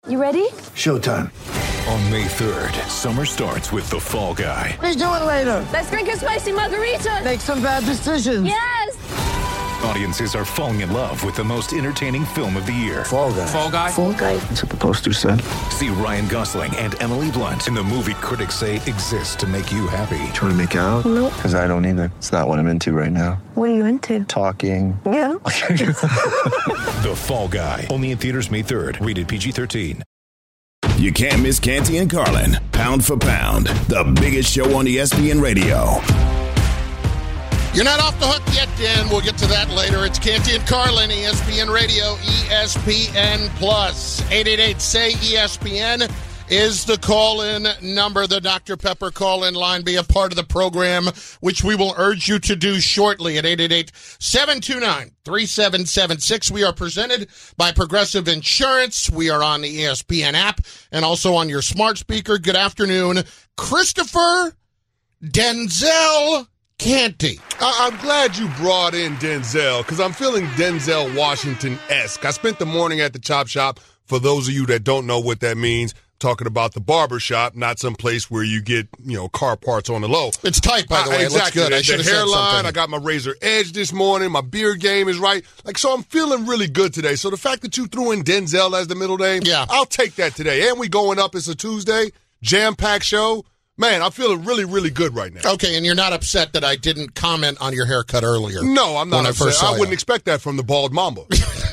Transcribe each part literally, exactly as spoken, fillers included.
You ready? Showtime. On May third, summer starts with The Fall Guy. Let's do it later. Let's drink a spicy margarita. Make some bad decisions. Yes! Audiences are falling in love with the most entertaining film of the year. Fall Guy. Fall Guy? Fall Guy. That's what the poster said. See Ryan Gosling and Emily Blunt in the movie critics say exists to make you happy. Trying to make it out? Nope. Because I don't either. It's not what I'm into right now. What are you into? Talking. Yeah. The Fall Guy. Only in theaters May third. Rated P G thirteen. You can't miss Canty and Carlin. Pound for pound. The biggest show on E S P N Radio. You're not off the hook yet, Dan. We'll get to that later. It's Canty and Carlin, E S P N Radio, E S P N Plus. eight eight eight, S A Y, E S P N is the call-in number, the Doctor Pepper call-in line. Be a part of the program, which we will urge you to do shortly at eight eight eight, seven two nine, three seven seven six. We are presented by Progressive Insurance. We are on the E S P N app and also on your smart speaker. Good afternoon, Christopher Denzel Canty. I- I'm glad you brought in Denzel, because I'm feeling Denzel Washington-esque. I spent the morning at the Chop Shop. For those of you that don't know what that means, talking about the barber shop, not some place where you get, you know, car parts on the low. It's tight, by the way. Uh, exactly. It looks good. I The should have said hairline, something. I got my razor edge this morning. My beard game is right. Like, so I'm feeling really good today. So the fact that you threw in Denzel as the middle name, yeah, I'll take that today. And we going up. It's a Tuesday, jam-packed show. Man, I'm feeling really, really good right now. Okay, and you're not upset that I didn't comment on your haircut earlier? No, I'm not when upset. I, first saw I wouldn't you. expect that from the bald mamba.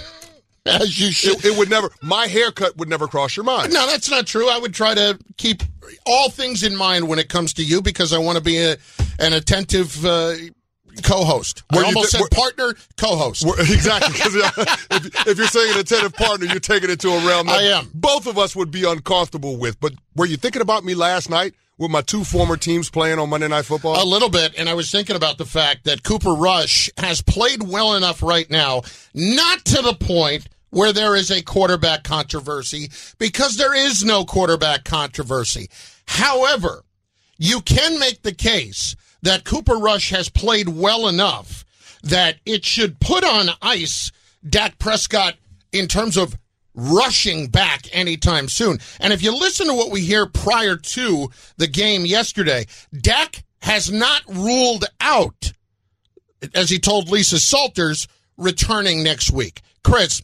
As you should. It, it would never. My haircut would never cross your mind. No, that's not true. I would try to keep all things in mind when it comes to you, because I want to be a, an attentive uh, co-host. Were I you almost th- said partner, co-host. Exactly. Because if, if you're saying an attentive partner, you're taking it to a realm that I am. both of us would be uncomfortable with. But were you thinking about me last night with my two former teams playing on Monday Night Football? A little bit, and I was thinking about the fact that Cooper Rush has played well enough right now, not to the point where there is a quarterback controversy, because there is no quarterback controversy. However, you can make the case that Cooper Rush has played well enough that it should put on ice Dak Prescott in terms of rushing back anytime soon. And if you listen to what we hear prior to the game yesterday, Dak has not ruled out, as he told Lisa Salters, returning next week. Chris,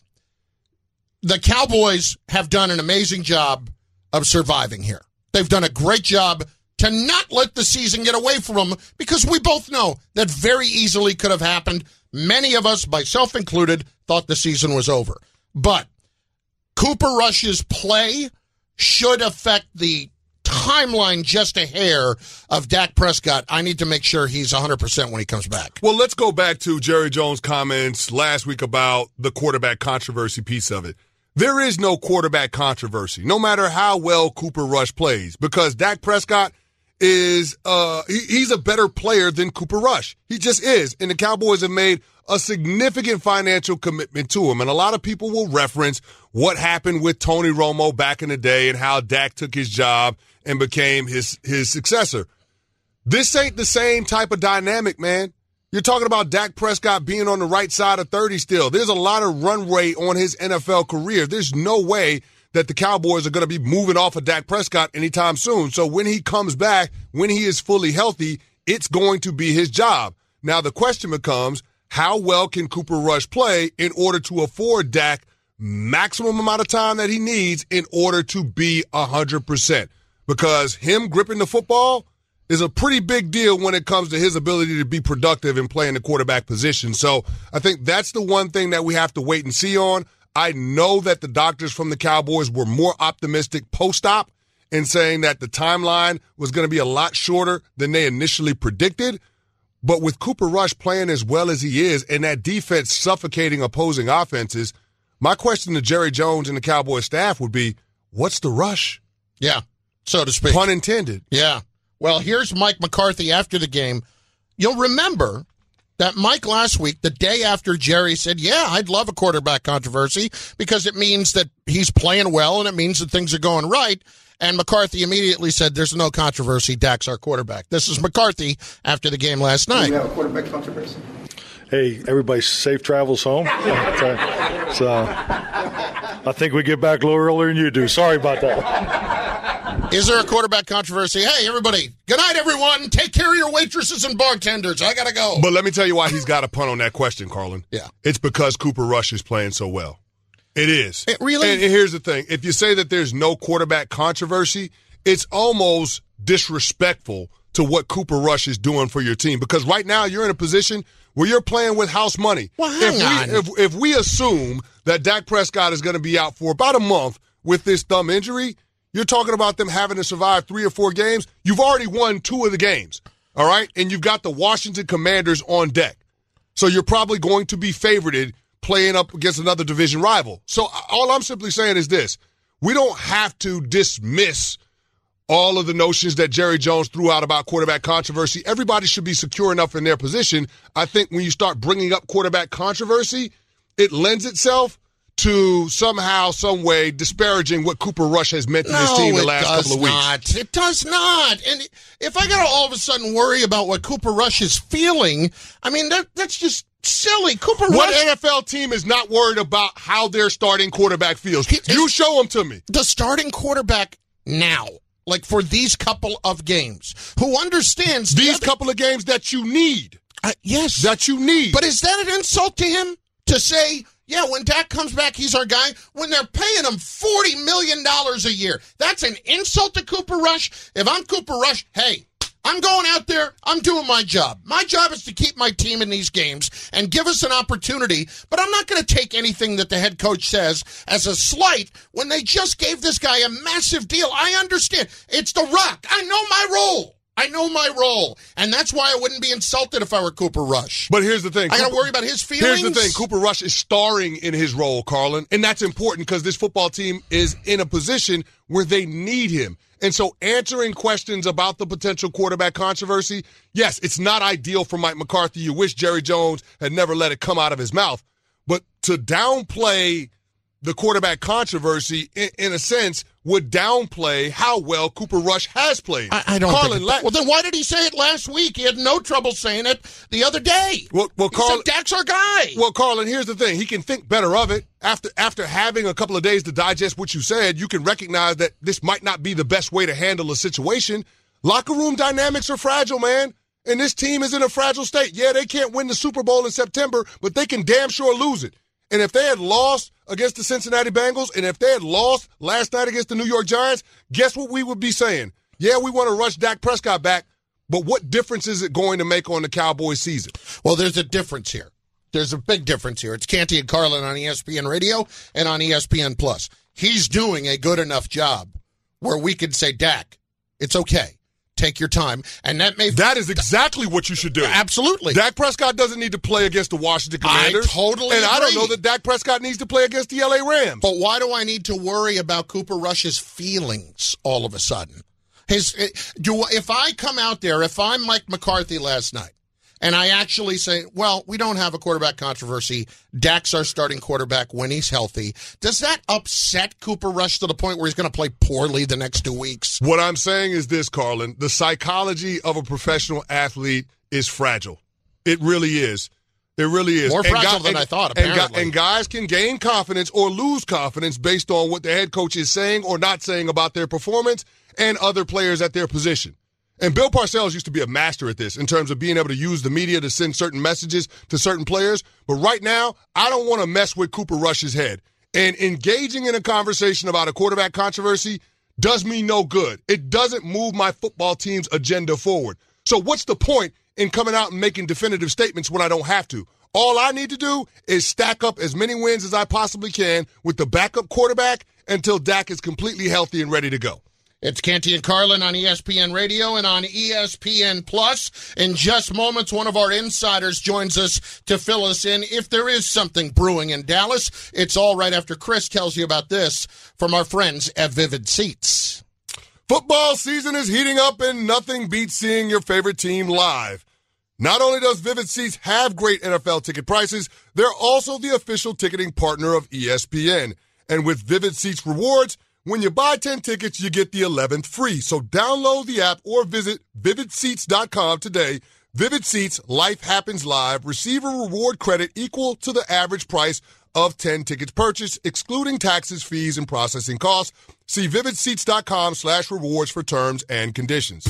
the Cowboys have done an amazing job of surviving here. They've done a great job to not let the season get away from them, because we both know that very easily could have happened. Many of us, myself included, thought the season was over. But Cooper Rush's play should affect the timeline just a hair of Dak Prescott. I need to make sure he's one hundred percent when he comes back. Well, let's go back to Jerry Jones' comments last week about the quarterback controversy piece of it. There is no quarterback controversy, no matter how well Cooper Rush plays, because Dak Prescott is uh he, he's a better player than Cooper Rush. He just is. And the Cowboys have made a significant financial commitment to him. And a lot of people will reference what happened with Tony Romo back in the day and how Dak took his job and became his his successor. This ain't the same type of dynamic, man. You're talking about Dak Prescott being on the right side of thirty still. There's a lot of runway on his N F L career. There's no way that the Cowboys are going to be moving off of Dak Prescott anytime soon. So when he comes back, when he is fully healthy, it's going to be his job. Now the question becomes, how well can Cooper Rush play in order to afford Dak maximum amount of time that he needs in order to be one hundred percent? Because him gripping the football is a pretty big deal when it comes to his ability to be productive and play in the quarterback position. So I think that's the one thing that we have to wait and see on. I know that the doctors from the Cowboys were more optimistic post-op in saying that the timeline was going to be a lot shorter than they initially predicted. But with Cooper Rush playing as well as he is and that defense suffocating opposing offenses, my question to Jerry Jones and the Cowboys staff would be, what's the rush? Yeah, so to speak. Pun intended. Yeah. Well, here's Mike McCarthy after the game. You'll remember that Mike last week, the day after Jerry said, yeah, I'd love a quarterback controversy because it means that he's playing well and it means that things are going right. And McCarthy immediately said, there's no controversy. Dak's our quarterback. This is McCarthy after the game last night. Do you have a quarterback controversy? Hey, everybody safe travels home. So, I think we get back a little earlier than you do. Sorry about that. Is there a quarterback controversy? Hey, everybody. Good night, everyone. Take care of your waitresses and bartenders. I got to go. But let me tell you why he's got a punt on that question, Carlin. Yeah. It's because Cooper Rush is playing so well. It is. It really? And here's the thing. If you say that there's no quarterback controversy, it's almost disrespectful to what Cooper Rush is doing for your team. Because right now you're in a position where you're playing with house money. Well, hang if on. We, if, if we assume that Dak Prescott is going to be out for about a month with this thumb injury, you're talking about them having to survive three or four games. You've already won two of the games, all right? And you've got the Washington Commanders on deck. So you're probably going to be favored playing up against another division rival. So all I'm simply saying is this. We don't have to dismiss all of the notions that Jerry Jones threw out about quarterback controversy. Everybody should be secure enough in their position. I think when you start bringing up quarterback controversy, it lends itself to somehow, some way, disparaging what Cooper Rush has meant to no, this team the last couple of weeks. Not. It does not. And if I got to all of a sudden worry about what Cooper Rush is feeling, I mean, that that's just silly. Cooper What Rush. N F L team is not worried about how their starting quarterback feels? He- You show them to me. The starting quarterback now, like for these couple of games, who understands the These other- couple of games that you need. Uh, yes. That you need. But is that an insult to him to say, yeah, when Dak comes back, he's our guy, when they're paying him forty million dollars a year? That's an insult to Cooper Rush? If I'm Cooper Rush, hey, I'm going out there, I'm doing my job. My job is to keep my team in these games and give us an opportunity, but I'm not going to take anything that the head coach says as a slight when they just gave this guy a massive deal. I understand. It's The Rock. I know my role. I know my role, and that's why I wouldn't be insulted if I were Cooper Rush. But here's the thing. I got to Cooper- worry about his feelings. Here's the thing. Cooper Rush is starring in his role, Carlin, and that's important because this football team is in a position where they need him. And so answering questions about the potential quarterback controversy, yes, it's not ideal for Mike McCarthy. You wish Jerry Jones had never let it come out of his mouth. But to downplay the quarterback controversy, in, in a sense, would downplay how well Cooper Rush has played. I, I don't Carlin, think it, la- Well, then why did he say it last week? He had no trouble saying it the other day. Well, well, he Carl, said Dak's our guy. Well, Carlin, here's the thing. He can think better of it. After after having a couple of days to digest what you said, you can recognize that this might not be the best way to handle a situation. Locker room dynamics are fragile, man. And this team is in a fragile state. Yeah, they can't win the Super Bowl in September, but they can damn sure lose it. And if they had lost against the Cincinnati Bengals, and if they had lost last night against the New York Giants, guess what we would be saying? Yeah, we want to rush Dak Prescott back, but what difference is it going to make on the Cowboys season? Well, there's a difference here. There's a big difference here. It's Canty and Carlin on E S P N Radio and on E S P N Plus. He's doing a good enough job where we can say, Dak, it's okay. Take your time. And that may... That is exactly what you should do. Absolutely. Dak Prescott doesn't need to play against the Washington Commanders. I totally And agree. I don't know that Dak Prescott needs to play against the L A Rams. But why do I need to worry about Cooper Rush's feelings all of a sudden? His do If I come out there, if I'm Mike McCarthy last night, and I actually say, well, we don't have a quarterback controversy. Dak's our starting quarterback when he's healthy. Does that upset Cooper Rush to the point where he's going to play poorly the next two weeks? What I'm saying is this, Carlin. The psychology of a professional athlete is fragile. It really is. It really is. More And fragile guy- than and- I thought, and guy- apparently. And guys can gain confidence or lose confidence based on what the head coach is saying or not saying about their performance and other players at their position. And Bill Parcells used to be a master at this in terms of being able to use the media to send certain messages to certain players. But right now, I don't want to mess with Cooper Rush's head. And engaging in a conversation about a quarterback controversy does me no good. It doesn't move my football team's agenda forward. So what's the point in coming out and making definitive statements when I don't have to? All I need to do is stack up as many wins as I possibly can with the backup quarterback until Dak is completely healthy and ready to go. It's Canty and Carlin on E S P N Radio and on E S P N Plus. In just moments, one of our insiders joins us to fill us in. If there is something brewing in Dallas, it's all right after Chris tells you about this from our friends at Vivid Seats. Football season is heating up, and nothing beats seeing your favorite team live. Not only does Vivid Seats have great N F L ticket prices, they're also the official ticketing partner of E S P N. And with Vivid Seats Rewards, when you buy ten tickets, you get the eleventh free. So download the app or visit vivid seats dot com today. Vivid Seats, life happens live. Receive a reward credit equal to the average price of ten tickets purchased, excluding taxes, fees, and processing costs. See vividseats.com slash rewards for terms and conditions.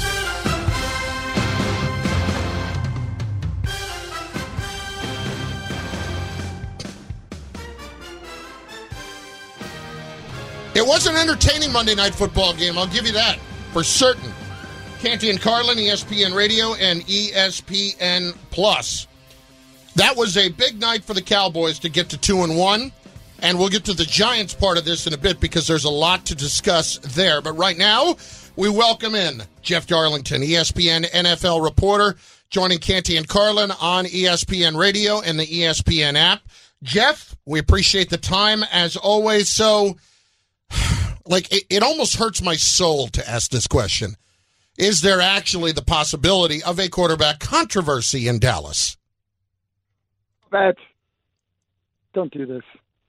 It was an entertaining Monday Night Football game, I'll give you that, for certain. Canty and Carlin, E S P N Radio and E S P N Plus. That was a big night for the Cowboys to get to two and one, and we'll get to the Giants part of this in a bit because there's a lot to discuss there. But right now, we welcome in Jeff Darlington, E S P N N F L reporter, joining Canty and Carlin on E S P N Radio and the E S P N app. Jeff, we appreciate the time as always. So, like, it, it almost hurts my soul to ask this question. Is there actually the possibility of a quarterback controversy in Dallas? Matt, don't do this.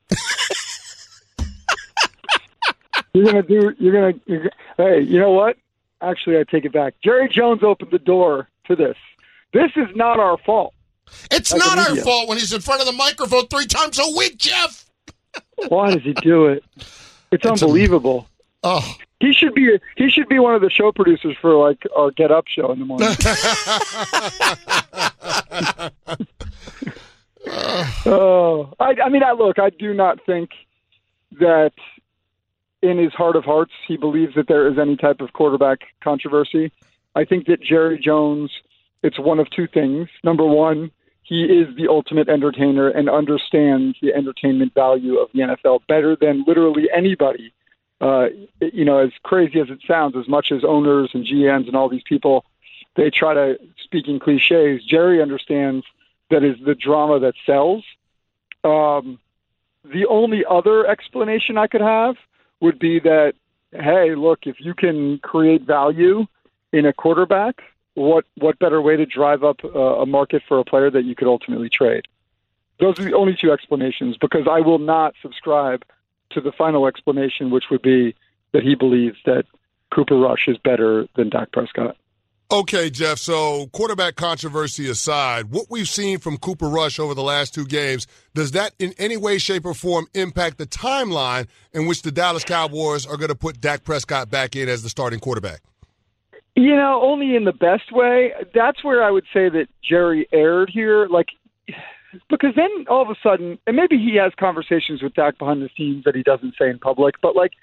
You're gonna do. You're gonna. You're, hey, you know what? Actually, I take it back. Jerry Jones opened the door to this. This is not our fault. It's As not a our media. fault when he's in front of the microphone three times a week, Jeff. Why does he do it? It's, It's unbelievable. A, oh, He should be. He should be one of the show producers for like our Get Up show in the morning. Oh, I, I mean, I look. I do not think that in his heart of hearts he believes that there is any type of quarterback controversy. I think that Jerry Jones, it's one of two things. Number one, he is the ultimate entertainer and understands the entertainment value of the N F L better than literally anybody. Uh, you know, as crazy as it sounds, as much as owners and G Ms and all these people, they try to speak in cliches, Jerry understands that is the drama that sells. Um, the only other explanation I could have would be that, hey, look, if you can create value in a quarterback, what what better way to drive up uh, a market for a player that you could ultimately trade? Those are the only two explanations, because I will not subscribe to the final explanation, which would be that he believes that Cooper Rush is better than Dak Prescott. Okay, Jeff, so quarterback controversy aside, what we've seen from Cooper Rush over the last two games, does that in any way, shape, or form impact the timeline in which the Dallas Cowboys are going to put Dak Prescott back in as the starting quarterback? You know, only in the best way. That's where I would say that Jerry erred here. Like, because then all of a sudden, and maybe he has conversations with Dak behind the scenes that he doesn't say in public, but like,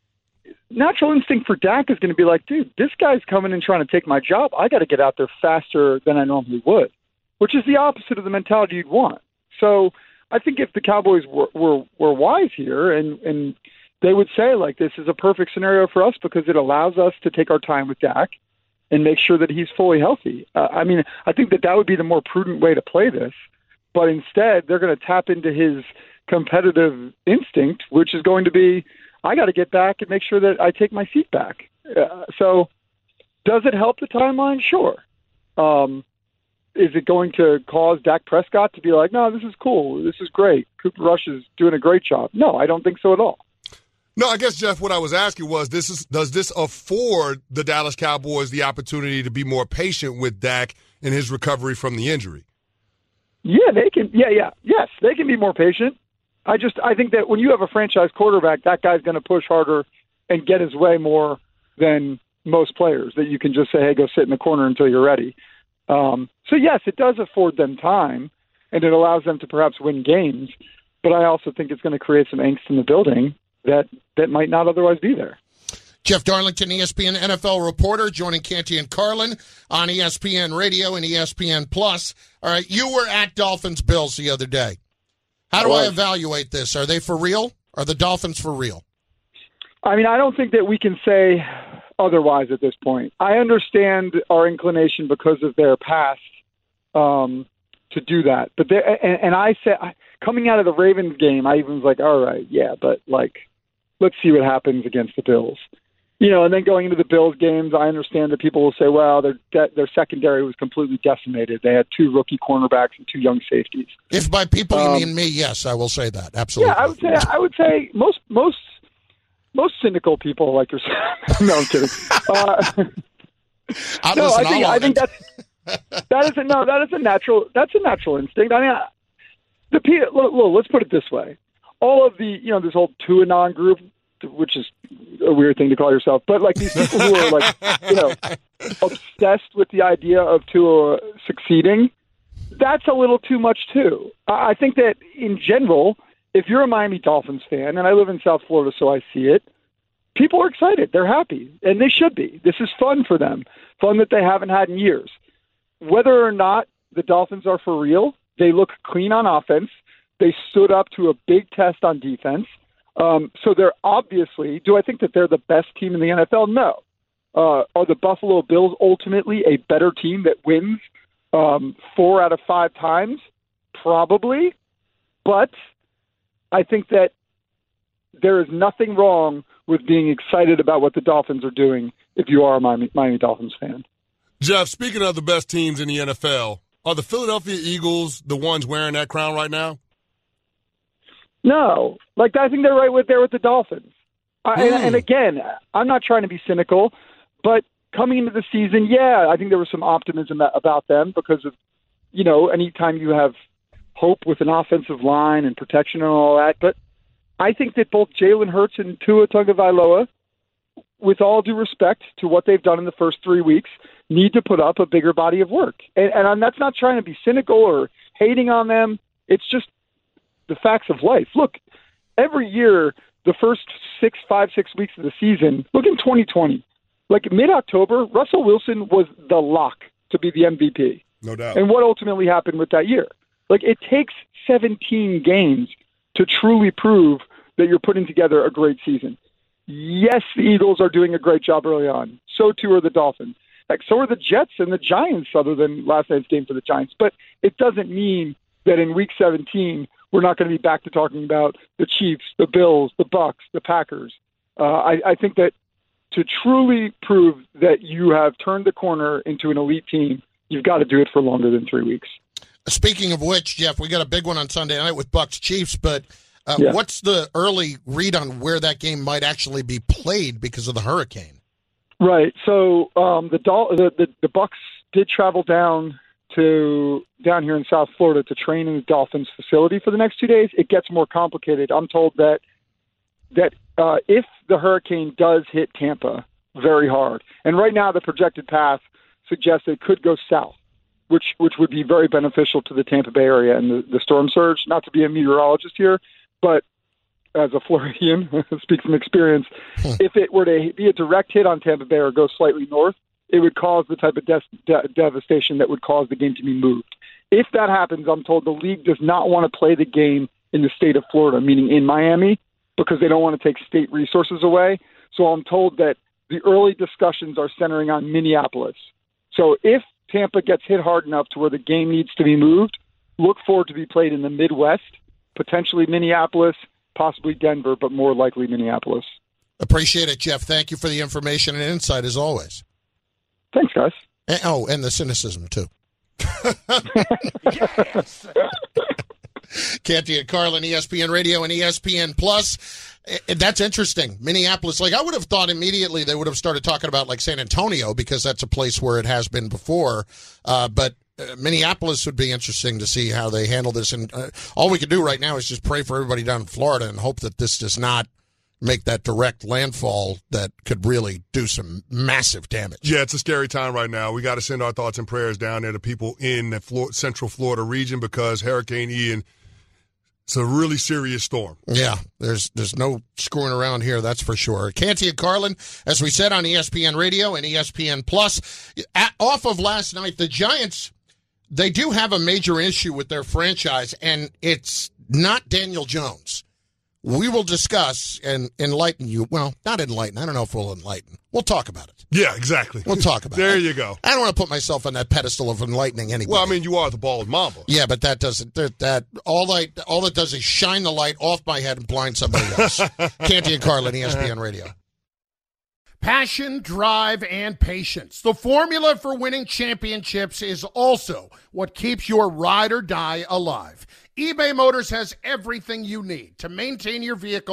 natural instinct for Dak is going to be like, dude, this guy's coming and trying to take my job. I got to get out there faster than I normally would, which is the opposite of the mentality you'd want. So I think if the Cowboys were were, were wise here and, and they would say, like, this is a perfect scenario for us because it allows us to take our time with Dak and make sure that he's fully healthy. Uh, I mean, I think that that would be the more prudent way to play this. But instead, they're going to tap into his competitive instinct, which is going to be, I got to get back and make sure that I take my seat back. Uh, so does it help the timeline? Sure. Um, is it going to cause Dak Prescott to be like, no, this is cool, this is great, Cooper Rush is doing a great job? No, I don't think so at all. No, I guess, Jeff, what I was asking was, this is does this afford the Dallas Cowboys the opportunity to be more patient with Dak in his recovery from the injury? Yeah, they can. Yeah, yeah. Yes, they can be more patient. I just I think that when you have a franchise quarterback, that guy's going to push harder and get his way more than most players, that you can just say, hey, go sit in the corner until you're ready. Um, so, yes, it does afford them time, and it allows them to perhaps win games. But I also think it's going to create some angst in the building that, that might not otherwise be there. Jeff Darlington, E S P N N F L reporter, joining Canty and Carlin on E S P N Radio and E S P N Plus. All right, you were at Dolphins Bills the other day. How do I evaluate this? Are they for real? Are the Dolphins for real? I mean, I don't think that we can say otherwise at this point. I understand our inclination because of their past um, to do that. But and, and I said, coming out of the Ravens game, I even was like, all right, yeah, but like, let's see what happens against the Bills. You know, and then going into the Bills games, I understand that people will say, well, their their secondary was completely decimated. They had two rookie cornerbacks and two young safeties. If by people you Um, mean me, yes, I will say that. Absolutely. Yeah, I would say I would say most most most cynical people like yourself. No, I'm kidding. Uh, I, no, listen, I think I'll I own think it. that's that is a, no, that is a natural that's a natural instinct. I mean, I, the pe- look, look, let's put it this way: all of the, you know, this whole two-anon group, which is a weird thing to call yourself, but like these people who are like, you know, obsessed with the idea of Tua succeeding, that's a little too much too. I think that in general, if you're a Miami Dolphins fan, and I live in South Florida, so I see it, people are excited. They're happy, and they should be. This is fun for them, fun that they haven't had in years. Whether or not the Dolphins are for real, they look clean on offense. They stood up to a big test on defense. Um, so they're obviously, do I think that they're the best team in the N F L? No. Uh, are the Buffalo Bills ultimately a better team that wins um, four out of five times? Probably. But I think that there is nothing wrong with being excited about what the Dolphins are doing if you are a Miami, Miami Dolphins fan. Jeff, speaking of the best teams in the N F L, are the Philadelphia Eagles the ones wearing that crown right now? No. Like, I think they're right with there with the Dolphins. I, mm. and, and again, I'm not trying to be cynical, but coming into the season, yeah, I think there was some optimism about them because of, you know, anytime you have hope with an offensive line and protection and all that. But I think that both Jalen Hurts and Tua Tagovailoa, with all due respect to what they've done in the first three weeks, need to put up a bigger body of work. And, and I'm, that's not trying to be cynical or hating on them. It's just the facts of life. Look, every year, the first six, five, six weeks of the season, look in twenty twenty. Like mid-October, Russell Wilson was the lock to be the M V P. No doubt. And what ultimately happened with that year? Like, it takes seventeen games to truly prove that you're putting together a great season. Yes, the Eagles are doing a great job early on. So too are the Dolphins. Like, so are the Jets and the Giants, other than last night's game for the Giants. But it doesn't mean that in week seventeen, we're not going to be back to talking about the Chiefs, the Bills, the Bucks, the Packers. Uh, I, I think that to truly prove that you have turned the corner into an elite team, you've got to do it for longer than three weeks. Speaking of which, Jeff, we got a big one on Sunday night with Bucks Chiefs, but uh, yeah. what's the early read on where that game might actually be played because of the hurricane? Right. So um, the, Dol- the the the Bucks did travel down to down here in South Florida to train in the Dolphins facility for the next two days. It gets more complicated. I'm told that that uh, if the hurricane does hit Tampa very hard, and right now the projected path suggests it could go south, which which would be very beneficial to the Tampa Bay area and the, the storm surge. Not to be a meteorologist here, but as a Floridian, speak from experience, if it were to be a direct hit on Tampa Bay or go slightly north, it would cause the type of de- de- devastation that would cause the game to be moved. If that happens, I'm told the league does not want to play the game in the state of Florida, meaning in Miami, because they don't want to take state resources away. So I'm told that the early discussions are centering on Minneapolis. So if Tampa gets hit hard enough to where the game needs to be moved, look forward to be played in the Midwest, potentially Minneapolis, possibly Denver, but more likely Minneapolis. Appreciate it, Jeff. Thank you for the information and insight, as always. Thanks, guys. And, oh, and the cynicism, too. Yes. Canty and Carlin, E S P N Radio and E S P N Plus. That's interesting. Minneapolis, like I would have thought immediately they would have started talking about like San Antonio because that's a place where it has been before. Uh, but uh, Minneapolis would be interesting to see how they handle this. And uh, all we can do right now is just pray for everybody down in Florida and hope that this does not make that direct landfall that could really do some massive damage. Yeah, it's a scary time right now. We got to send our thoughts and prayers down there to people in the Flor- Central Florida region because Hurricane Ian, it's a really serious storm. Yeah, there's there's no screwing around here, that's for sure. Canty and Carlin, as we said, on E S P N Radio and E S P N Plus. At, off of last night, the Giants, they do have a major issue with their franchise, and it's not Daniel Jones. We will discuss and enlighten you. Well, not enlighten. I don't know if we'll enlighten. We'll talk about it. Yeah, exactly. We'll talk about there it. There you go. I don't want to put myself on that pedestal of enlightening anybody. Well, I mean, you are the bald mamba. Yeah, but that doesn't. That, that all I all it does is shine the light off my head and blind somebody else. Canty and Carlin, E S P N Radio. Passion, drive, and patience. The formula for winning championships is also what keeps your ride or die alive. eBay Motors has everything you need to maintain your vehicle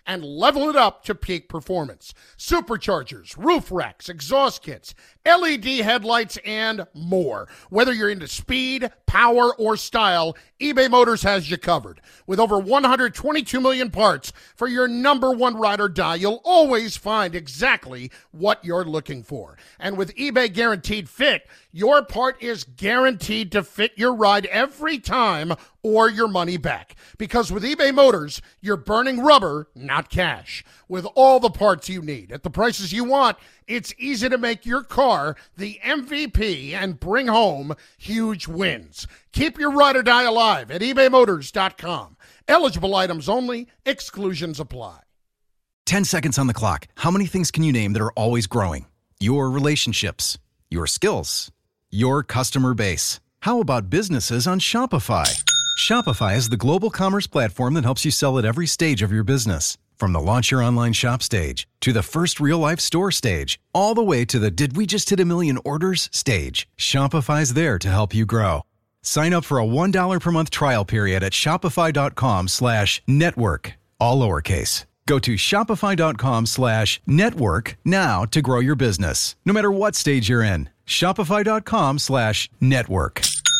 and level it up to peak performance. Superchargers, roof racks, exhaust kits, L E D headlights, and more. Whether you're into speed, power, or style, eBay Motors has you covered. With over one hundred twenty-two million parts for your number one ride or die, you'll always find exactly what you're looking for. And with eBay Guaranteed Fit, your part is guaranteed to fit your ride every time or your money back. Because with eBay Motors, you're burning rubber, not cash. With all the parts you need at the prices you want, it's easy to make your car the M V P and bring home huge wins. Keep your ride or die alive at ebay motors dot com. Eligible items only. Exclusions apply. Ten seconds on the clock. How many things can you name that are always growing? Your relationships, your skills, your customer base. How about businesses on Shopify? Shopify is the global commerce platform that helps you sell at every stage of your business. From the launch your online shop stage, to the first real-life store stage, all the way to the did we just hit a million orders stage, Shopify's there to help you grow. Sign up for a one dollar per month trial period at shopify.com slash network, all lowercase. Go to shopify.com slash network now to grow your business, no matter what stage you're in. Shopify.com slash network.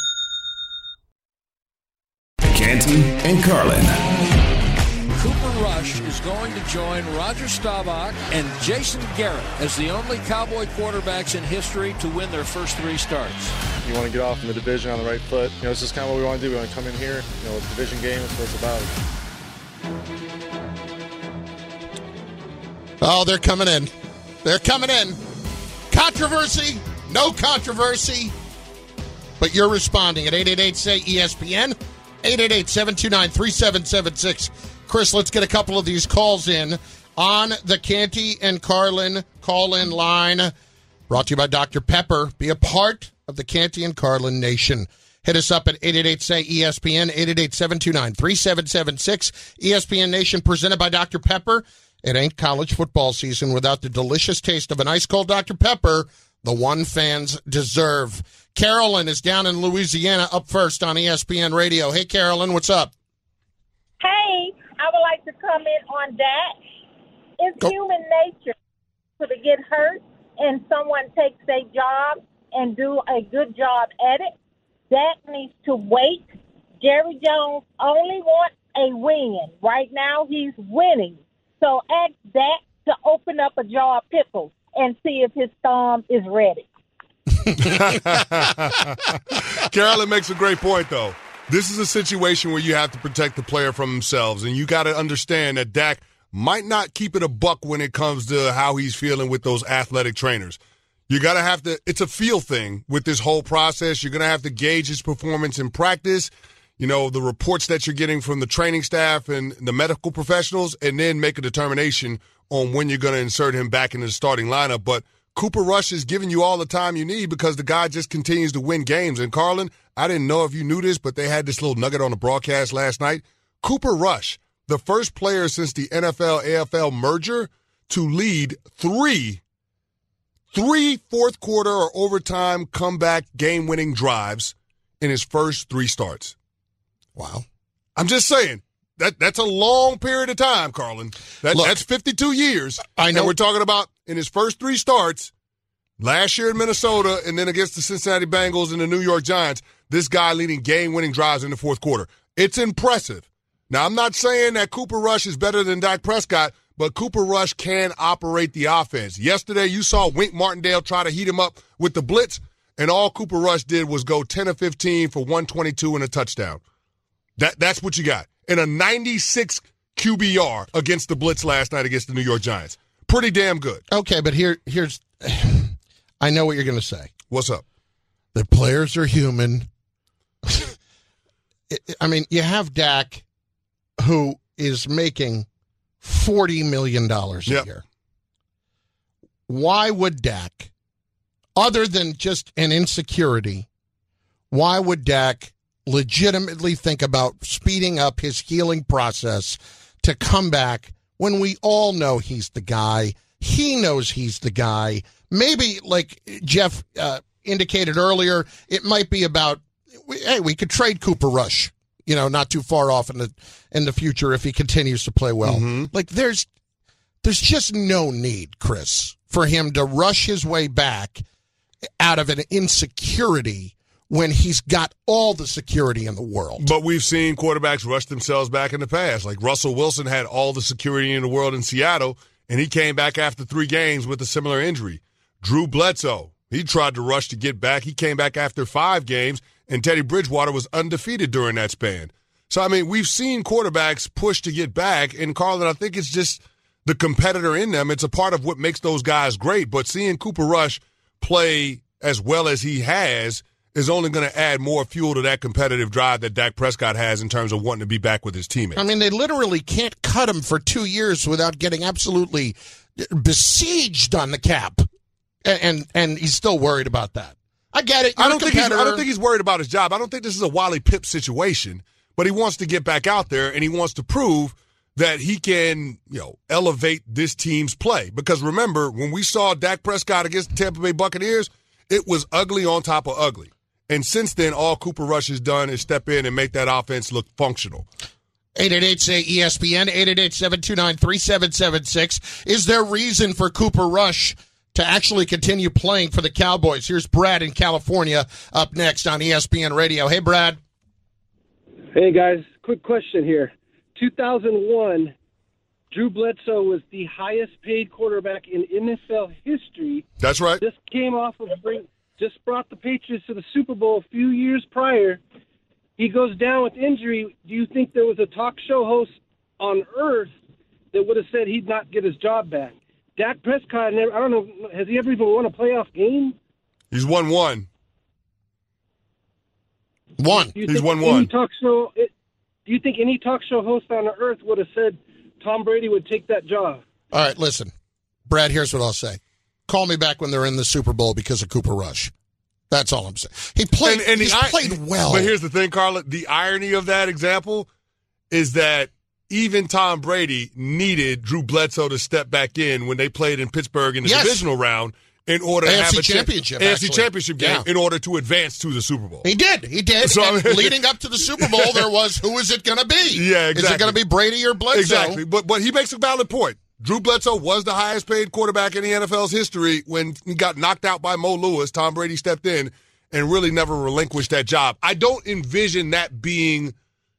Canty and Carlin. Cooper Rush is going to join Roger Staubach and Jason Garrett as the only Cowboy quarterbacks in history to win their first three starts. You want to get off in the division on the right foot. You know, this is kind of what we want to do. We want to come in here, you know, division game, that's what it's about. Oh, they're coming in. They're coming in. Controversy, no controversy. But you're responding at eight eight eight, say E S P N, eight eight eight, seven two nine, three seven seven six. Chris, let's get a couple of these calls in on the Canty and Carlin call-in line. Brought to you by Doctor Pepper. Be a part of the Canty and Carlin Nation. Hit us up at eight eight eight, say E S P N, eight eight eight, seven two nine, three seven seven six. E S P N Nation presented by Doctor Pepper. It ain't college football season without the delicious taste of an ice-cold Doctor Pepper, the one fans deserve. Carolyn is down in Louisiana, up first on E S P N Radio. Hey, Carolyn, what's up? Hey, I would like to comment on that. It's Go. human nature to get hurt and someone takes a job and do a good job at it. That needs to wait. Jerry Jones only wants a win. Right now, he's winning. So ask Dak to open up a jar of pickles and see if his thumb is ready. Carolyn makes a great point, though. This is a situation where you have to protect the player from themselves, and you got to understand that Dak might not keep it a buck when it comes to how he's feeling with those athletic trainers. You got to have to – it's a feel thing with this whole process. You're going to have to gauge his performance in practice, you know, the reports that you're getting from the training staff and the medical professionals, and then make a determination on when you're going to insert him back into the starting lineup. But Cooper Rush is giving you all the time you need because the guy just continues to win games. And, Carlin, I didn't know if you knew this, but they had this little nugget on the broadcast last night. Cooper Rush, the first player since the N F L A F L merger to lead three, three fourth quarter or overtime comeback game-winning drives in his first three starts. Wow. I'm just saying. That That's a long period of time, Carlin. That, Look, that's fifty-two years. I know. And we're talking about in his first three starts, last year in Minnesota and then against the Cincinnati Bengals and the New York Giants, this guy leading game-winning drives in the fourth quarter. It's impressive. Now, I'm not saying that Cooper Rush is better than Dak Prescott, but Cooper Rush can operate the offense. Yesterday, you saw Wink Martindale try to heat him up with the blitz, and all Cooper Rush did was go ten of fifteen for one twenty-two and a touchdown. That That's what you got. And a ninety-six Q B R against the blitz last night against the New York Giants. Pretty damn good. Okay, but here, here's – I know what you're going to say. What's up? The players are human. I mean, you have Dak, who is making forty million dollars a yep. year. Why would Dak, other than just an insecurity, why would Dak legitimately think about speeding up his healing process to come back when we all know he's the guy? He knows he's the guy. Maybe, like Jeff uh, indicated earlier, it might be about, hey, we could trade Cooper Rush you know, not too far off in the in the future if he continues to play well. Mm-hmm. Like, there's there's just no need, Chris, for him to rush his way back out of an insecurity when he's got all the security in the world. But we've seen quarterbacks rush themselves back in the past. Like Russell Wilson had all the security in the world in Seattle, and he came back after three games with a similar injury. Drew Bledsoe, he tried to rush to get back. He came back after five games, and Teddy Bridgewater was undefeated during that span. So, I mean, we've seen quarterbacks push to get back, and, Carlin, I think it's just the competitor in them. It's a part of what makes those guys great. But seeing Cooper Rush play as well as he has is only going to add more fuel to that competitive drive that Dak Prescott has in terms of wanting to be back with his teammates. I mean, they literally can't cut him for two years without getting absolutely besieged on the cap, and and, and he's still worried about that. I get it. You're I don't a think he's, I competitor. don't think he's worried about his job. I don't think this is a Wally Pipp situation, but he wants to get back out there and he wants to prove that he can, you know, elevate this team's play. Because remember, when we saw Dak Prescott against the Tampa Bay Buccaneers, it was ugly on top of ugly. And since then, all Cooper Rush has done is step in and make that offense look functional. eight eight eight, say E S P N, eight eight eight, seven two nine, three seven seven six. Is there reason for Cooper Rush to actually continue playing for the Cowboys? Here's Brad in California up next on E S P N Radio. Hey, Brad. Hey, guys. Quick question here. two thousand one, Drew Bledsoe was the highest-paid quarterback in N F L history. That's right. Just came off of bring, just brought the Patriots to the Super Bowl a few years prior. He goes down with injury. Do you think there was a talk show host on earth that would have said he'd not get his job back? Dak Prescott, never, I don't know, has he ever even won a playoff game? He's won one. One. He's won one. Talk show, it, do you think any talk show host on earth would have said Tom Brady would take that job? All right, listen. Brad, here's what I'll say. Call me back when they're in the Super Bowl because of Cooper Rush. That's all I'm saying. He played, and, and he's the, played well. But here's the thing, Carla. The irony of that example is that even Tom Brady needed Drew Bledsoe to step back in when they played in Pittsburgh in the yes. divisional round in order A to F C have a championship, A F C actually. championship game Yeah. in order to advance to the Super Bowl. He did. He did. So, and leading up to the Super Bowl, there was, who is it going to be? Yeah, exactly. Is it going to be Brady or Bledsoe? Exactly. But but he makes a valid point. Drew Bledsoe was the highest paid quarterback in the N F L's history. When he got knocked out by Mo Lewis, Tom Brady stepped in and really never relinquished that job. I don't envision that being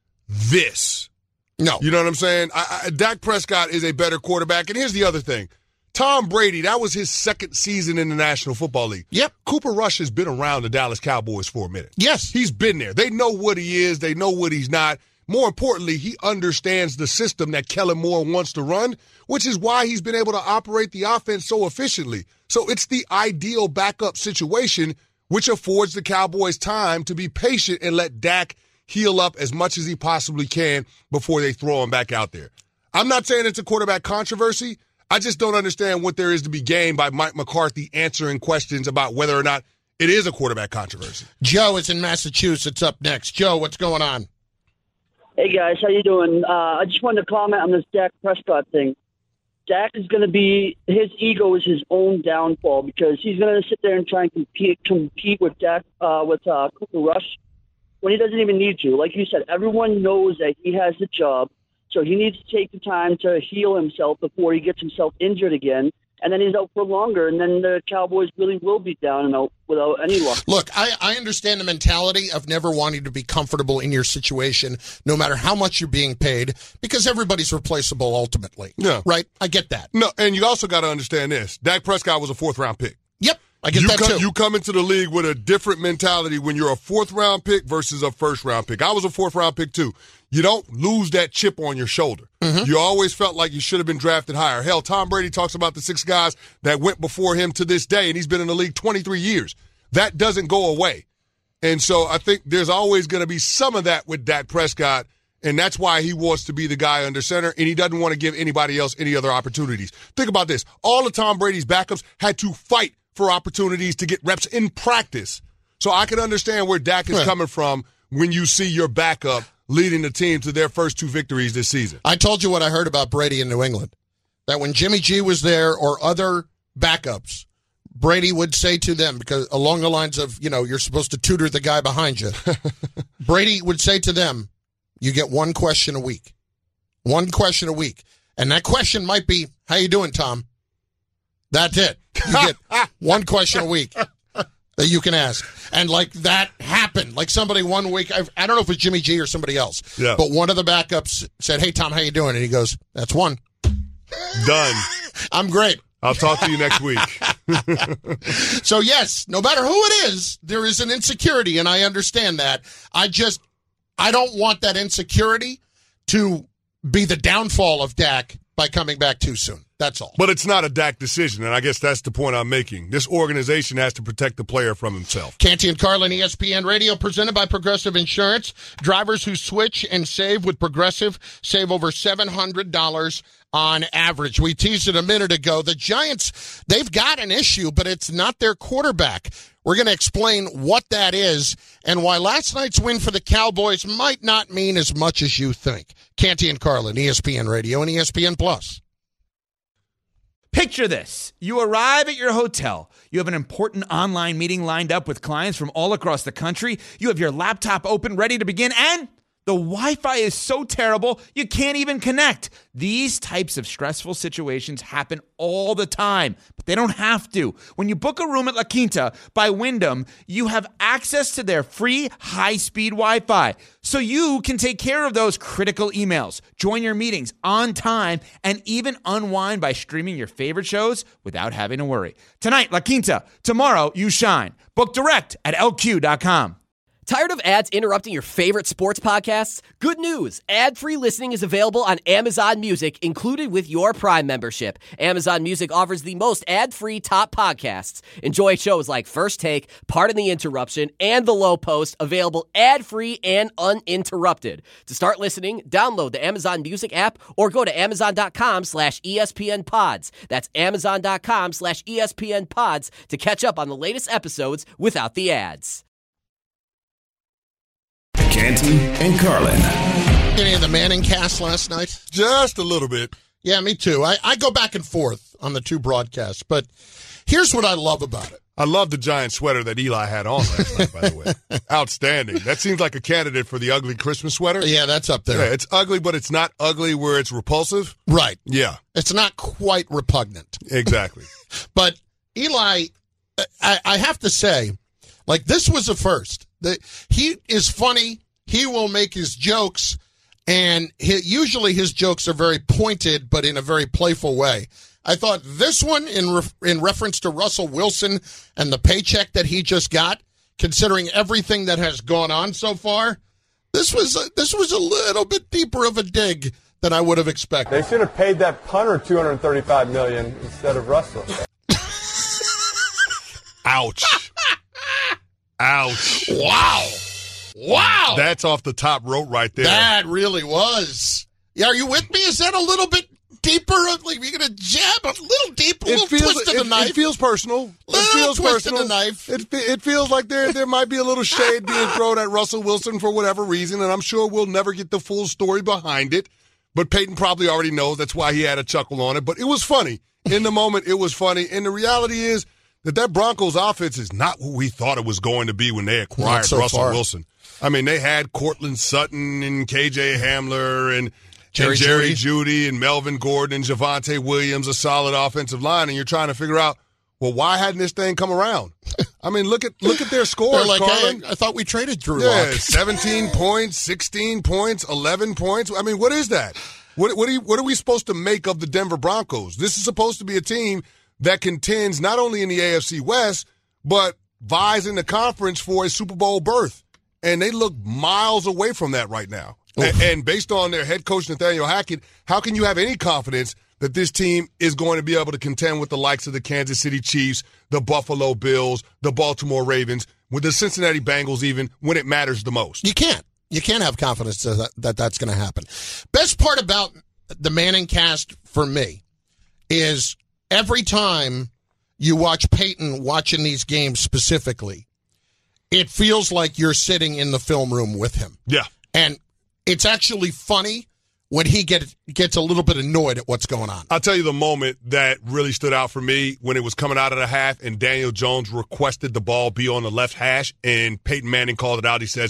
this. No. You know what I'm saying? I, I, Dak Prescott is a better quarterback. And here's the other thing. Tom Brady, that was his second season in the National Football League. Yep. Cooper Rush has been around the Dallas Cowboys for a minute. Yes. He's been there. They know what he is. They know what he's not. More importantly, he understands the system that Kellen Moore wants to run, which is why he's been able to operate the offense so efficiently. So it's the ideal backup situation, which affords the Cowboys time to be patient and let Dak heal up as much as he possibly can before they throw him back out there. I'm not saying it's a quarterback controversy. I just don't understand what there is to be gained by Mike McCarthy answering questions about whether or not it is a quarterback controversy. Joe is in Massachusetts up next. Joe, what's going on? Hey, guys, how you doing? Uh, I just wanted to comment on this Dak Prescott thing. Dak is going to be – his ego is his own downfall because he's going to sit there and try and compete compete with Dak uh, with uh, Cooper Rush when he doesn't even need to. Like you said, everyone knows that he has the job, so he needs to take the time to heal himself before he gets himself injured again. And then he's out for longer, and then the Cowboys really will be down and out without any luck. Look, I, I understand the mentality of never wanting to be comfortable in your situation, no matter how much you're being paid, because everybody's replaceable ultimately. Yeah. Right? I get that. No, and you also got to understand this. Dak Prescott was a fourth-round pick. Yep, I get you that come, too. You come into the league with a different mentality when you're a fourth-round pick versus a first-round pick. I was a fourth-round pick too. You don't lose that chip on your shoulder. Mm-hmm. You always felt like you should have been drafted higher. Hell, Tom Brady talks about the six guys that went before him to this day, and he's been in the league twenty-three years. That doesn't go away. And so I think there's always going to be some of that with Dak Prescott, and that's why he wants to be the guy under center, and he doesn't want to give anybody else any other opportunities. Think about this. All of Tom Brady's backups had to fight for opportunities to get reps in practice. So I can understand where Dak is Right. coming from when you see your backup leading the team to their first two victories this season. I told you what I heard about Brady in New England, that when Jimmy G was there or other backups, Brady would say to them, because along the lines of, you know, you're supposed to tutor the guy behind you, Brady would say to them, You get one question a week. One question a week. And that question might be, how you doing, Tom? That's it. You get one question a week that you can ask. And, like, that happened. Like, somebody one week, I, I don't know if it was Jimmy G or somebody else, yeah. but one of the backups said, hey, Tom, how you doing? And he goes, that's one. Done. I'm great. I'll talk to you next week. So, yes, no matter who it is, there is an insecurity, and I understand that. I just, I don't want that insecurity to be the downfall of Dak by coming back too soon. That's all. But it's not a Dak decision, and I guess that's the point I'm making. This organization has to protect the player from himself. Canty and Carlin, E S P N Radio, presented by Progressive Insurance. Drivers who switch and save with Progressive save over seven hundred dollars on average. We teased it a minute ago. The Giants, they've got an issue, but it's not their quarterback. We're going to explain what that is and why last night's win for the Cowboys might not mean as much as you think. Canty and Carlin, E S P N Radio and E S P N Plus. Picture this. You arrive at your hotel. You have an important online meeting lined up with clients from all across the country. You have your laptop open, ready to begin, and the Wi-Fi is so terrible, you can't even connect. These types of stressful situations happen all the time, but they don't have to. When you book a room at La Quinta by Wyndham, you have access to their free high-speed Wi-Fi, so you can take care of those critical emails, join your meetings on time, and even unwind by streaming your favorite shows without having to worry. Tonight, La Quinta. Tomorrow, you shine. Book direct at L Q dot com. Tired of ads interrupting your favorite sports podcasts? Good news! Ad-free listening is available on Amazon Music, included with your Prime membership. Amazon Music offers the most ad-free top podcasts. Enjoy shows like First Take, Pardon the Interruption, and The Low Post, available ad-free and uninterrupted. To start listening, download the Amazon Music app or go to amazon.com slash ESPN pods. That's amazon.com slash ESPN pods to catch up on the latest episodes without the ads. Canty and Carlin. Any of the Manning cast last night? Just a little bit. Yeah, me too. I, I go back and forth on the two broadcasts, but here's what I love about it. I love the giant sweater that Eli had on last night, by the way. Outstanding. That seems like a candidate for the ugly Christmas sweater. Yeah, that's up there. Yeah, it's ugly, but it's not ugly where it's repulsive. Right. Yeah. It's not quite repugnant. Exactly. But Eli, I, I have to say, like, this was a first. The, he is funny. He will make his jokes, and he, usually his jokes are very pointed, but in a very playful way. I thought this one, in re, in reference to Russell Wilson and the paycheck that he just got, considering everything that has gone on so far, this was a, this was a little bit deeper of a dig than I would have expected. They should have paid that punter two hundred thirty-five million dollars instead of Russell. Ouch. Ouch. Wow. Wow. That's off the top rope right there. That really was. Yeah, are you with me? Is that a little bit deeper? Like, you're going to jab a little deep, a it little feels, twist of it, the knife? It feels personal. Little it feels twist personal. of the knife. It, it feels like there, there might be a little shade being thrown at Russell Wilson for whatever reason, and I'm sure we'll never get the full story behind it. But Peyton probably already knows. That's why he had a chuckle on it. But it was funny. In the moment, it was funny. And the reality is that that Broncos offense is not what we thought it was going to be when they acquired so Russell far. Wilson. I mean, they had Cortland Sutton and K J Hamler and Jerry, and Jerry Judy. Judy and Melvin Gordon and Javonte Williams, a solid offensive line, and you're trying to figure out, well, why hadn't this thing come around? I mean, look at look at their scores, They're like, Carlin. hey, I thought we traded Drew Yeah, Lock. seventeen points, sixteen points, eleven points. I mean, what is that? What what are, you, what are we supposed to make of the Denver Broncos? This is supposed to be a team that contends not only in the A F C West, but vies in the conference for a Super Bowl berth. And they look miles away from that right now. And, and based on their head coach, Nathaniel Hackett, how can you have any confidence that this team is going to be able to contend with the likes of the Kansas City Chiefs, the Buffalo Bills, the Baltimore Ravens, with the Cincinnati Bengals even, when it matters the most? You can't. You can't have confidence that, that that's going to happen. Best part about the Manning cast for me is every time you watch Peyton watching these games specifically, it feels like you're sitting in the film room with him. Yeah. And it's actually funny when he get, gets a little bit annoyed at what's going on. I'll tell you the moment that really stood out for me when it was coming out of the half and Daniel Jones requested the ball be on the left hash and Peyton Manning called it out. He says,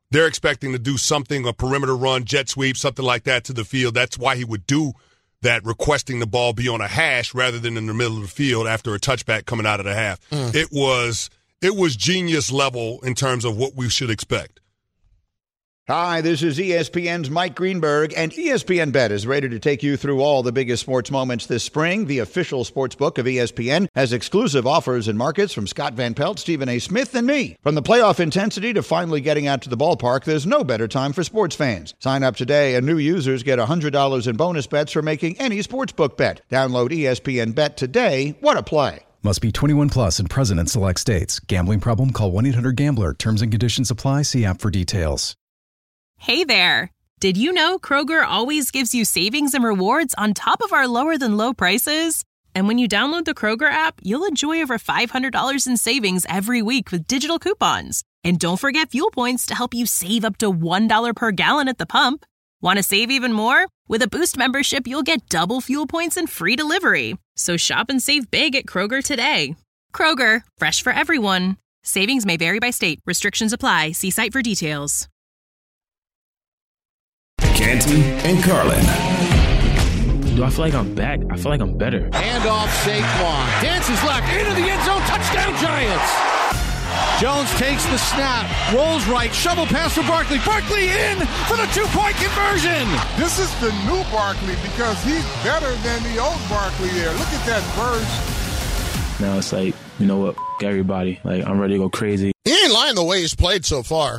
They're expecting to do something, a perimeter run, jet sweep, something like that to the field. That's why he would do that, requesting the ball be on a hash rather than in the middle of the field after a touchback coming out of the half. Mm. It was it was genius level in terms of what we should expect. Hi, this is E S P N's Mike Greenberg, and E S P N Bet is ready to take you through all the biggest sports moments this spring. The official sports book of E S P N has exclusive offers and markets from Scott Van Pelt, Stephen A. Smith, and me. From the playoff intensity to finally getting out to the ballpark, there's no better time for sports fans. Sign up today, and new users get one hundred dollars in bonus bets for making any sportsbook bet. Download E S P N Bet today. What a play. Must be twenty-one plus and present in select states. Gambling problem? Call one eight hundred gambler. Terms and conditions apply. See app for details. Hey there! Did you know Kroger always gives you savings and rewards on top of our lower-than-low prices? And when you download the Kroger app, you'll enjoy over five hundred dollars in savings every week with digital coupons. And don't forget fuel points to help you save up to one dollar per gallon at the pump. Want to save even more? With a Boost membership, you'll get double fuel points and free delivery. So shop and save big at Kroger today. Kroger, fresh for everyone. Savings may vary by state. Restrictions apply. See site for details. Canty and Carlin. Do I feel like I'm back? I feel like I'm better. Handoff Saquon. Dances left into the end zone. Touchdown Giants. Jones takes the snap. Rolls right. Shovel pass for Barkley. Barkley in for the two-point conversion. This is the new Barkley because he's better than the old Barkley there. Look at that burst. Now it's like, you know what? F- everybody. Like, I'm ready to go crazy. He ain't lying the way he's played so far.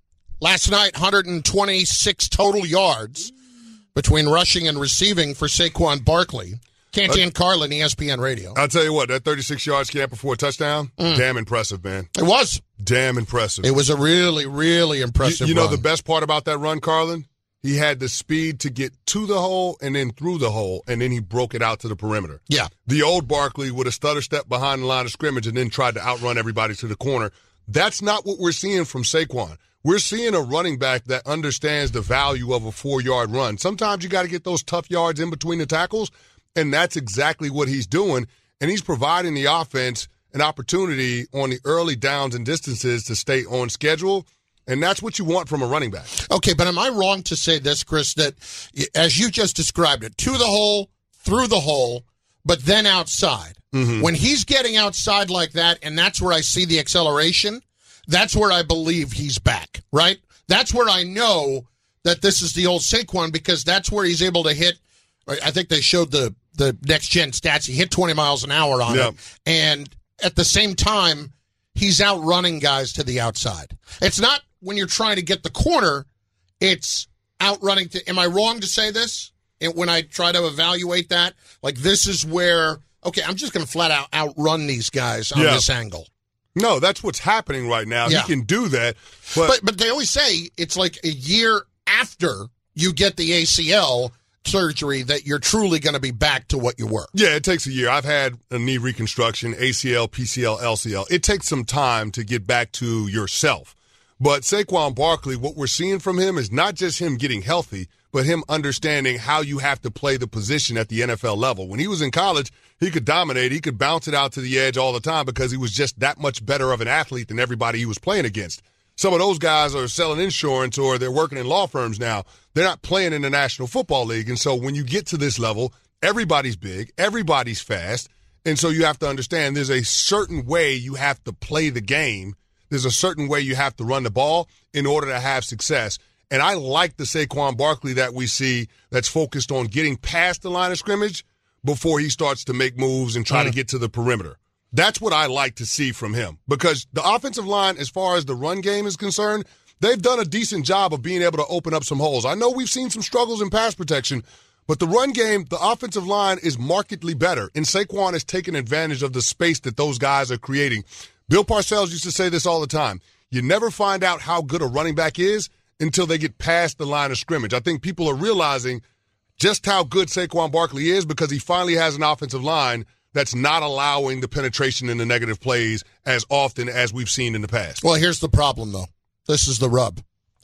Last night, one hundred twenty-six total yards between rushing and receiving for Saquon Barkley. Canty and Carlin, E S P N Radio. I'll tell you what, that thirty-six yards camp before a touchdown, mm. damn impressive, man. It was. Damn impressive. It was a really, really impressive You, you know run. the best part about that run, Carlin? He had the speed to get to the hole and then through the hole, and then he broke it out to the perimeter. Yeah. The old Barkley would have stutter stepped behind the line of scrimmage and then tried to outrun everybody to the corner. That's not what we're seeing from Saquon. We're seeing a running back that understands the value of a four-yard run. Sometimes you got to get those tough yards in between the tackles, and that's exactly what he's doing. And he's providing the offense an opportunity on the early downs and distances to stay on schedule, and that's what you want from a running back. Okay, but am I wrong to say this, Chris, that as you just described it, to the hole, through the hole, but then outside? Mm-hmm. When he's getting outside like that, and that's where I see the acceleration, that's where I believe he's back, right? That's where I know that this is the old Saquon because that's where he's able to hit. I think they showed the, the next-gen stats. He hit twenty miles an hour on yeah. it. And at the same time, he's outrunning guys to the outside. It's not when you're trying to get the corner, it's outrunning. To, am I wrong to say this? And when I try to evaluate that, like this is where, okay, I'm just going to flat out outrun these guys on yeah. this angle. No, that's what's happening right now. Yeah. He can do that. But, but but they always say it's like a year after you get the A C L surgery that you're truly going to be back to what you were. Yeah, it takes a year. I've had a knee reconstruction, A C L, P C L, L C L. It takes some time to get back to yourself. But Saquon Barkley, what we're seeing from him is not just him getting healthy, but him understanding how you have to play the position at the N F L level. When he was in college, he could dominate. He could bounce it out to the edge all the time because he was just that much better of an athlete than everybody he was playing against. Some of those guys are selling insurance or they're working in law firms now. They're not playing in the National Football League. And so when you get to this level, everybody's big, everybody's fast. And so you have to understand there's a certain way you have to play the game. There's a certain way you have to run the ball in order to have success. And I like the Saquon Barkley that we see that's focused on getting past the line of scrimmage before he starts to make moves and try mm. to get to the perimeter. That's what I like to see from him because the offensive line, as far as the run game is concerned, they've done a decent job of being able to open up some holes. I know we've seen some struggles in pass protection, but the run game, the offensive line is markedly better, and Saquon has taken advantage of the space that those guys are creating. Bill Parcells used to say this all the time. You never find out how good a running back is until they get past the line of scrimmage. I think people are realizing just how good Saquon Barkley is because he finally has an offensive line that's not allowing the penetration and the negative plays as often as we've seen in the past. Well, here's the problem, though. This is the rub.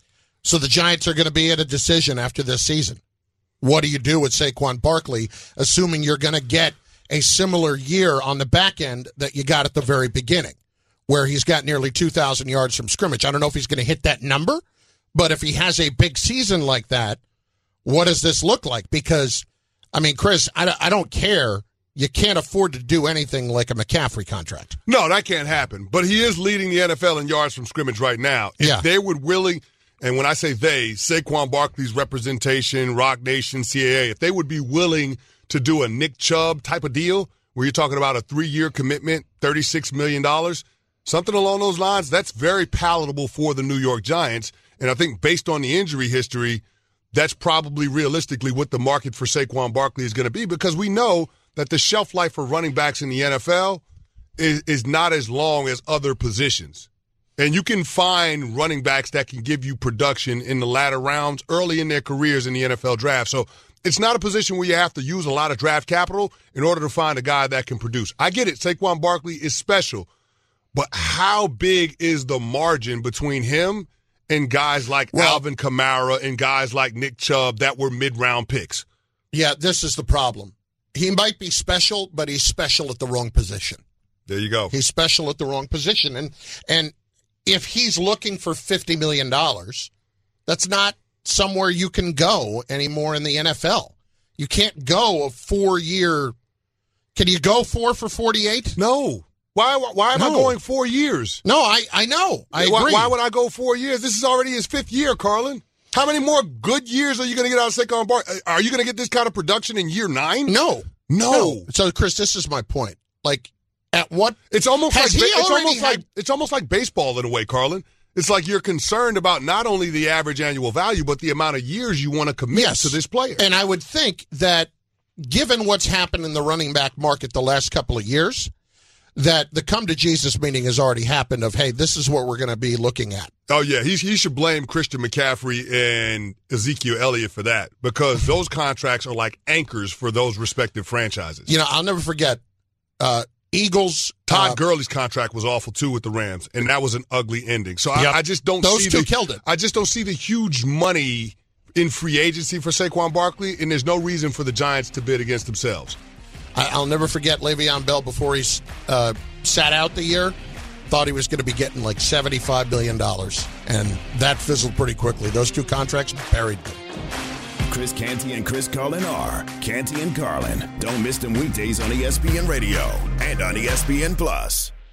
So the Giants are going to be at a decision after this season. What do you do with Saquon Barkley, assuming you're going to get a similar year on the back end that you got at the very beginning, where he's got nearly two thousand yards from scrimmage? I don't know if he's going to hit that number, But if he has a big season like that, what does this look like? Because, I mean, Chris, I, I don't care. You can't afford to do anything like a McCaffrey contract. No, that can't happen. But he is leading the N F L in yards from scrimmage right now. If yeah. they would willing, and when I say they, Saquon Barkley's representation, Rock Nation, C A A, if they would be willing to do a Nick Chubb type of deal where you're talking about a three-year commitment, thirty-six million dollars, something along those lines, that's very palatable for the New York Giants. And I think based on the injury history, that's probably realistically what the market for Saquon Barkley is going to be, because we know that the shelf life for running backs in the N F L is, is not as long as other positions. And you can find running backs that can give you production in the latter rounds early in their careers in the N F L draft. So it's not a position where you have to use a lot of draft capital in order to find a guy that can produce. I get it. Saquon Barkley is special. But how big is the margin between him and guys like well, Alvin Kamara and guys like Nick Chubb that were mid-round picks? Yeah, this is the problem. He might be special, but he's special at the wrong position. There you go. He's special at the wrong position. And and if he's looking for fifty million dollars, that's not somewhere you can go anymore in the N F L. You can't go a four-year – can you go four for forty-eight? No. Why Why am no. I going four years? No, I, I know. I why, agree. Why would I go four years? This is already his fifth year, Carlin. How many more good years are you going to get out of Saquon Barkley? Are you going to get this kind of production in year nine? No. No. no. So, Chris, this is my point. Like, at what it's almost like it's almost had, like it's almost like baseball in a way, Carlin. It's like you're concerned about not only the average annual value, but the amount of years you want to commit yes. to this player. And I would think that given what's happened in the running back market the last couple of years, that the come to Jesus meeting has already happened of, hey, this is what we're going to be looking at. Oh, yeah. He, he should blame Christian McCaffrey and Ezekiel Elliott for that, because those contracts are like anchors for those respective franchises. You know, I'll never forget uh, Eagles. Todd uh, Gurley's contract was awful, too, with the Rams, and that was an ugly ending. So yep. I, I just don't those see two the, killed it. I just don't see the huge money in free agency for Saquon Barkley, and there's no reason for the Giants to bid against themselves. I'll never forget Le'Veon Bell before he uh, sat out the year. Thought he was going to be getting like seventy-five million dollars, and that fizzled pretty quickly. Those two contracts buried them. Chris Canty and Chris Carlin are Canty and Carlin. Don't miss them weekdays on E S P N Radio and on E S P N Plus.